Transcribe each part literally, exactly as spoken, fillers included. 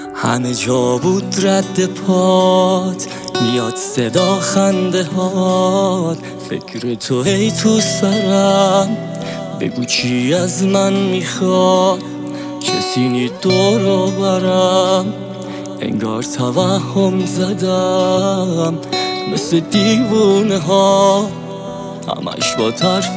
همه جا بود رد پات، میاد صدا خنده هات، فکر تو هی تو سرم، بگو چی از من میخواد، کسی نی دورو برم، انگار توهم زدم مثل دیوونه ها، همش با طرف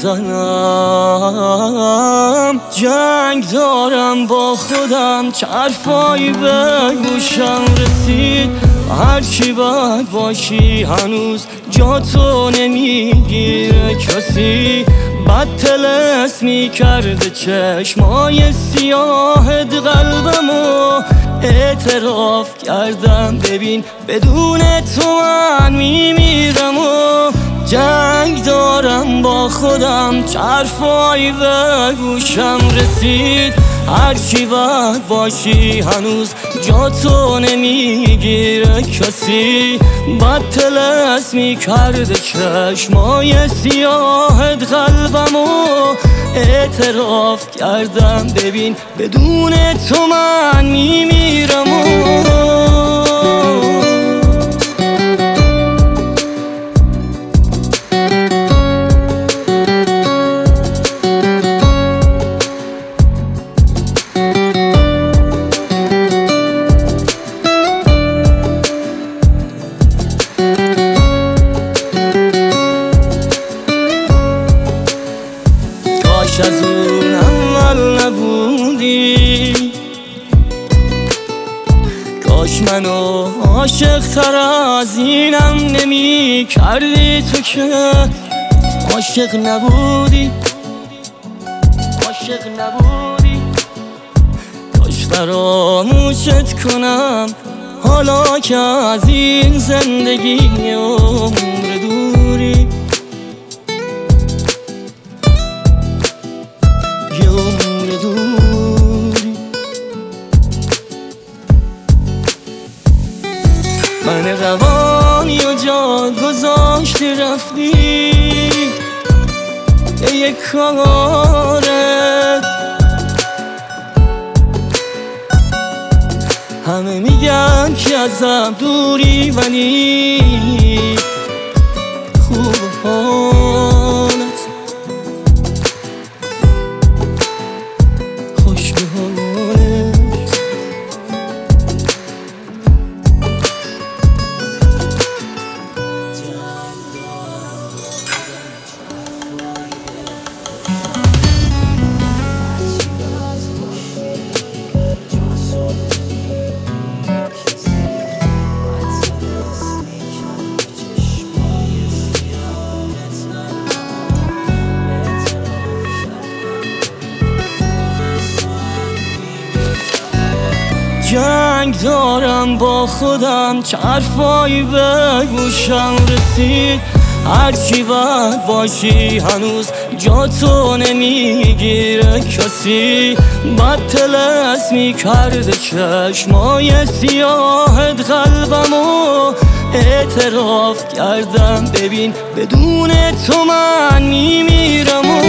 میزنم. جنگ دارم با خودم، چه حرفایی به گوشم رسید، هرچی باید باشی هنوز جا تو نمیگیره کسی، بد تلس میکرده چشمای سیاهت قلبمو، اعتراف کردم ببین بدون تو من میمیرم و جنگ دارم با خودم، چه حرفایی به گوشم رسید، هرچی باید باشی هنوز جا تو نمیگیره کسی، بد تلس میکرده چشمای سیاهت قلبمو، اعتراف کردم ببین بدون تو من میمیرم و کاش از اون اول نبودی، کاش منو عاشق تر از اینم نمی کردی، تو که عاشق نبودی، عاشق نبودی، کاش فراموشت کنم حالا که از این زندگی عمر دوری، من روانی و جا گذاشتی رفتی به یک کارت، همه میگن که ازم دوری ولی خوب حالت خوش به حالت. جنگ دارم با خودم، چه حرفایی به گوشم رسید، هرچی باید باشی هنوز جا تو نمیگیره کسی، بد تلس میکرده چشمای سیاهت قلبمو، اعتراف کردم ببین بدون تو من میمیرم و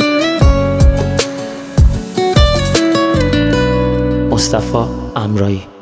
مصطفی امرایی.